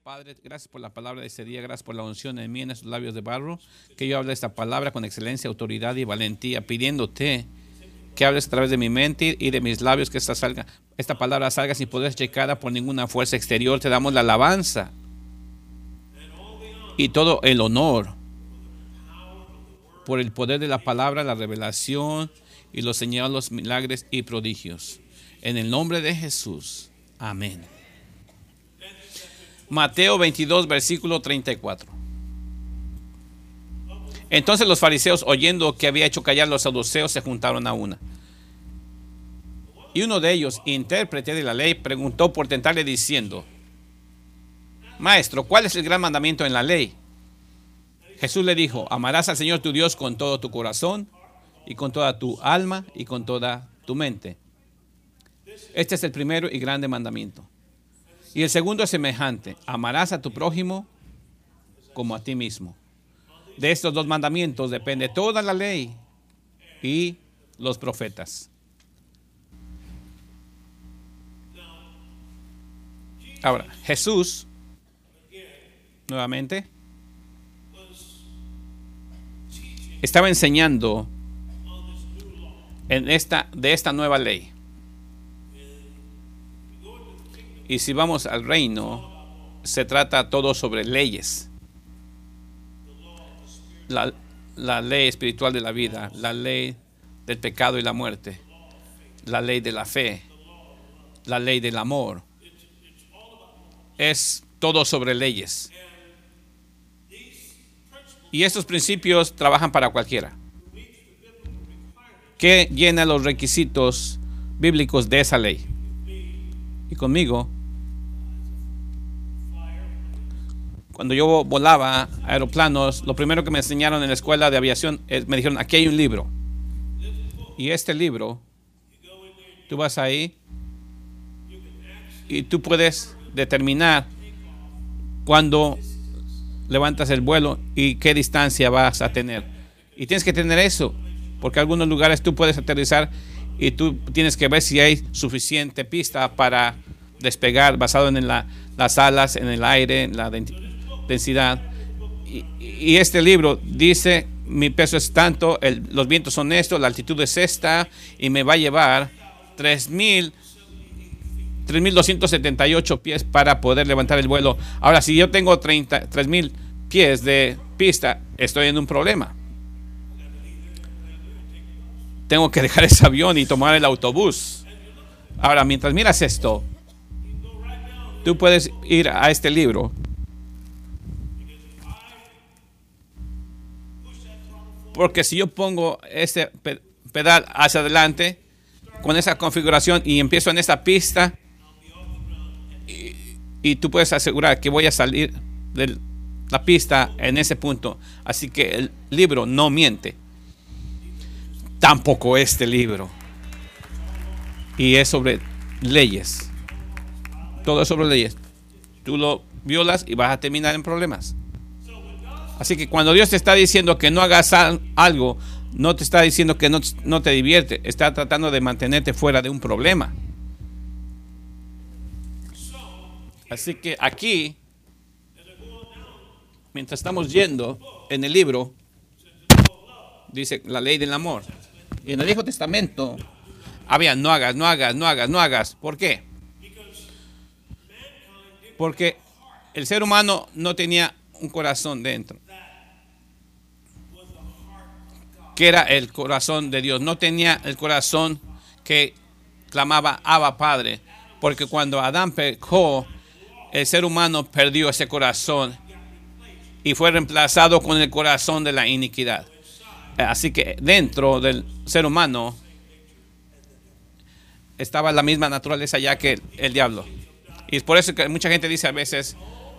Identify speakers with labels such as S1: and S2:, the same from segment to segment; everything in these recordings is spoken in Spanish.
S1: Padre, gracias por la palabra de ese día, gracias por la unción en mí, en esos labios de barro, que yo hable esta palabra con excelencia, autoridad y valentía, pidiéndote que hables a través de mi mente y de mis labios, que esta palabra salga sin poder ser checada por ninguna fuerza exterior. Te damos la alabanza y todo el honor por el poder de la palabra, la revelación y los señales, los milagros y prodigios. En el nombre de Jesús. Amén. Mateo 22, versículo 34. Entonces los fariseos, oyendo que había hecho callar a los saduceos, se juntaron a una. Y uno de ellos, intérprete de la ley, preguntó por tentarle diciendo: Maestro, ¿cuál es el gran mandamiento en la ley? Jesús le dijo: amarás al Señor tu Dios con todo tu corazón, y con toda tu alma, y con toda tu mente. Este es el primero y grande mandamiento. Y el segundo es semejante: amarás a tu prójimo como a ti mismo. De estos dos mandamientos depende toda la ley y los profetas. Ahora, Jesús, nuevamente, estaba enseñando de esta nueva ley. Y si vamos al reino, se trata todo sobre leyes. La ley espiritual de la vida, la ley del pecado y la muerte, la ley de la fe, la ley del amor. Es todo sobre leyes. Y estos principios trabajan para cualquiera que llena los requisitos bíblicos de esa ley. Y conmigo, cuando yo volaba aeroplanos, lo primero que me enseñaron en la escuela de aviación me dijeron: aquí hay un libro. Y este libro, tú vas ahí y tú puedes determinar cuándo levantas el vuelo y qué distancia vas a tener. Y tienes que tener eso, porque en algunos lugares tú puedes aterrizar y tú tienes que ver si hay suficiente pista para despegar basado en las alas, en el aire, en la densidad. Y este libro dice: mi peso es tanto, los vientos son estos, la altitud es esta, y me va a llevar 3,278 pies para poder levantar el vuelo. Ahora, si yo tengo 3,000 pies de pista, estoy en un problema. Tengo que dejar ese avión y tomar el autobús. Ahora, mientras miras esto, tú puedes ir a este libro porque si yo pongo este pedal hacia adelante con esa configuración y empiezo en esta pista, y tú puedes asegurar que voy a salir de la pista en ese punto. Así que el libro no miente. Tampoco este libro. Y es sobre leyes. Todo es sobre leyes. Tú lo violas y vas a terminar en problemas. Así que cuando Dios te está diciendo que no hagas algo, no te está diciendo que no te divierte. Está tratando de mantenerte fuera de un problema. Así que aquí, mientras estamos yendo en el libro, dice la ley del amor. Y en el Viejo Testamento había no hagas, no hagas, no hagas, no hagas. ¿Por qué? Porque el ser humano no tenía un corazón dentro, que era el corazón de Dios. No tenía el corazón que clamaba Abba Padre. Porque cuando Adán pecó, el ser humano perdió ese corazón y fue reemplazado con el corazón de la iniquidad. Así que dentro del ser humano estaba la misma naturaleza ya que el diablo. Y es por eso que mucha gente dice a veces: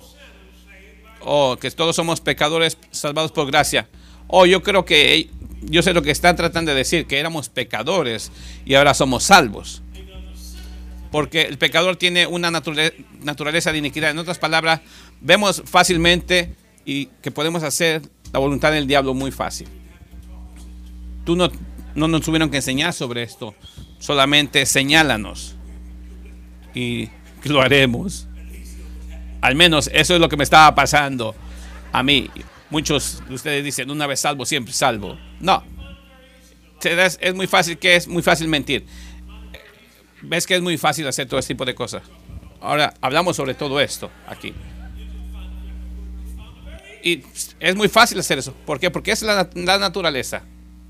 S1: que todos somos pecadores salvados por gracia. Yo creo que yo sé lo que están tratando de decir, que éramos pecadores y ahora somos salvos. Porque el pecador tiene una naturaleza de iniquidad. En otras palabras, vemos fácilmente y que podemos hacer la voluntad del diablo muy fácil. Tú no nos tuvieron que enseñar sobre esto. Solamente señálanos y lo haremos. Al menos eso es lo que me estaba pasando a mí. Muchos de ustedes dicen, una vez salvo, siempre salvo. No. Es muy fácil, que es muy fácil mentir. Ves que es muy fácil hacer todo este tipo de cosas. Ahora hablamos sobre todo esto aquí. Y es muy fácil hacer eso. ¿Por qué? Porque es la naturaleza.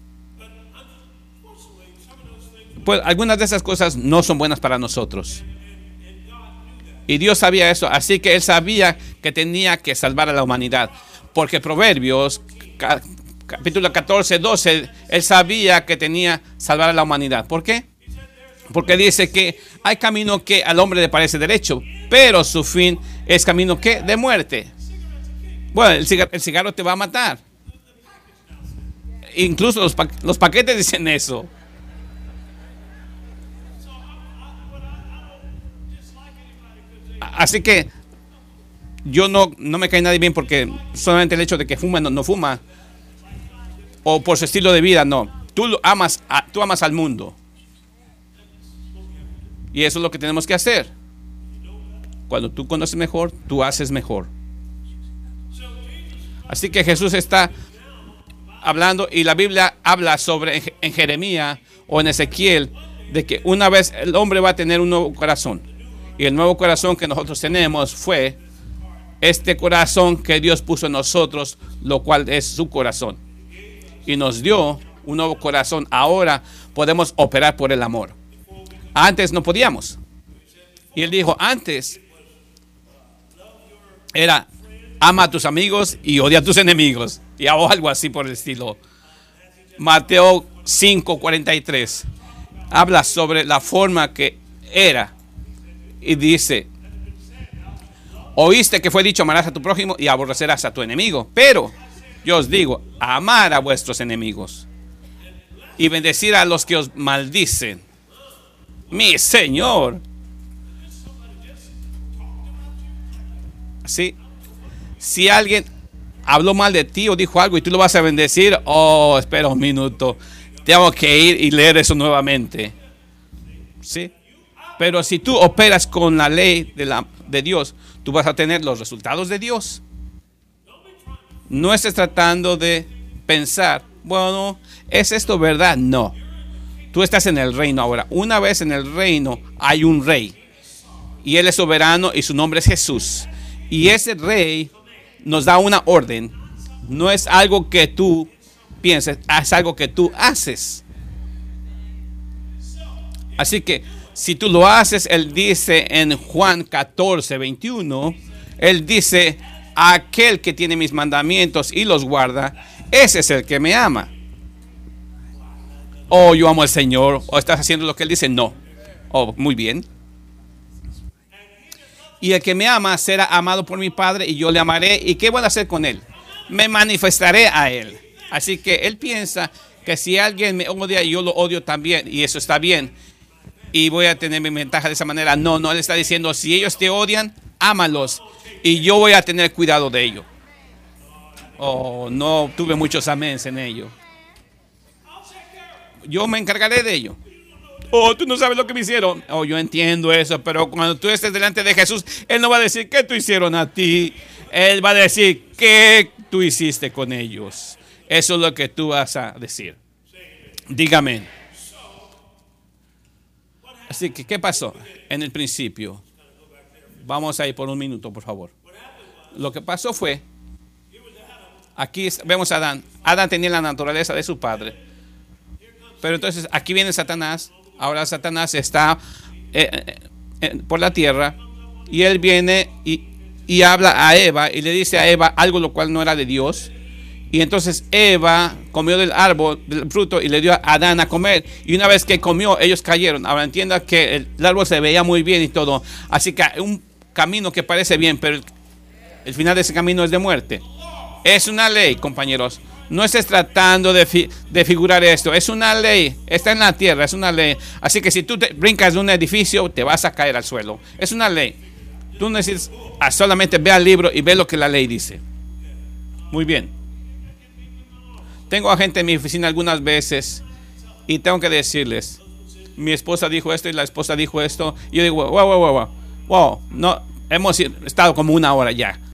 S1: Pues algunas de esas cosas no son buenas para nosotros. Y Dios sabía eso, así que Él sabía que tenía que salvar a la humanidad. Porque Proverbios, capítulo 14, 12, Él sabía que tenía que salvar a la humanidad. ¿Por qué? Porque dice que hay camino que al hombre le parece derecho, pero su fin es camino que de muerte. Bueno, el cigarro te va a matar. Incluso los paquetes dicen eso. Así que yo no me cae nadie bien porque solamente el hecho de que fuma no fuma, o por su estilo de vida, no. Tú amas al mundo. Y eso es lo que tenemos que hacer. Cuando tú conoces mejor, tú haces mejor. Así que Jesús está hablando, y la Biblia habla sobre en Jeremías o en Ezequiel, de que una vez el hombre va a tener un nuevo corazón. Y el nuevo corazón que nosotros tenemos fue este corazón que Dios puso en nosotros, lo cual es su corazón. Y nos dio un nuevo corazón. Ahora podemos operar por el amor. Antes no podíamos. Y Él dijo, antes era ama a tus amigos y odia a tus enemigos. Y algo así por el estilo. Mateo 5:43 habla sobre la forma que era. Y dice, oíste que fue dicho, amarás a tu prójimo y aborrecerás a tu enemigo. Pero yo os digo, amar a vuestros enemigos y bendecir a los que os maldicen. Mi Señor. ¿Sí? Si alguien habló mal de ti o dijo algo y tú lo vas a bendecir, espera un minuto, tengo que ir y leer eso nuevamente. ¿Sí? Pero si tú operas con la ley de Dios, tú vas a tener los resultados de Dios. No estés tratando de pensar, bueno, ¿es esto verdad? No. Tú estás en el reino ahora. Una vez en el reino hay un rey. Y Él es soberano y su nombre es Jesús. Y ese rey nos da una orden. No es algo que tú pienses, es algo que tú haces. Así que si tú lo haces, Él dice en Juan 14:21, Él dice, aquel que tiene mis mandamientos y los guarda, ese es el que me ama. Yo amo al Señor, o estás haciendo lo que Él dice, no. Muy bien. Y el que me ama será amado por mi Padre, y yo le amaré. ¿Y qué voy a hacer con Él? Me manifestaré a Él. Así que Él piensa que si alguien me odia, yo lo odio también, y eso está bien. Y voy a tener mi ventaja de esa manera. No, Él está diciendo, si ellos te odian, ámalos, y yo voy a tener cuidado de ello. No tuve muchos améns en ello. Yo me encargaré de ello. Tú no sabes lo que me hicieron. Yo entiendo eso, pero cuando tú estés delante de Jesús, Él no va a decir qué tú hicieron a ti. Él va a decir qué tú hiciste con ellos. Eso es lo que tú vas a decir. Dígame. Así que, ¿qué pasó en el principio? Vamos a ir por un minuto, por favor. Lo que pasó fue, aquí vemos a Adán. Adán tenía la naturaleza de su padre. Pero entonces aquí viene Satanás. Ahora Satanás está por la tierra. Y él viene y habla a Eva y le dice a Eva algo lo cual no era de Dios. Y entonces Eva comió del árbol, del fruto, y le dio a Adán a comer. Y una vez que comió, ellos cayeron. Ahora entienda que el árbol se veía muy bien y todo. Así que un camino que parece bien, pero el final de ese camino es de muerte. Es una ley, compañeros. No estés tratando de figurar esto. Es una ley. Está en la tierra, es una ley. Así que si tú te brincas de un edificio, te vas a caer al suelo. Es una ley. Tú necesitas solamente ve al libro y ve lo que la ley dice. Muy bien. Tengo a gente en mi oficina algunas veces y tengo que decirles, mi esposa dijo esto y la esposa dijo esto. Y yo digo, wow, no, Hemos estado como una hora ya.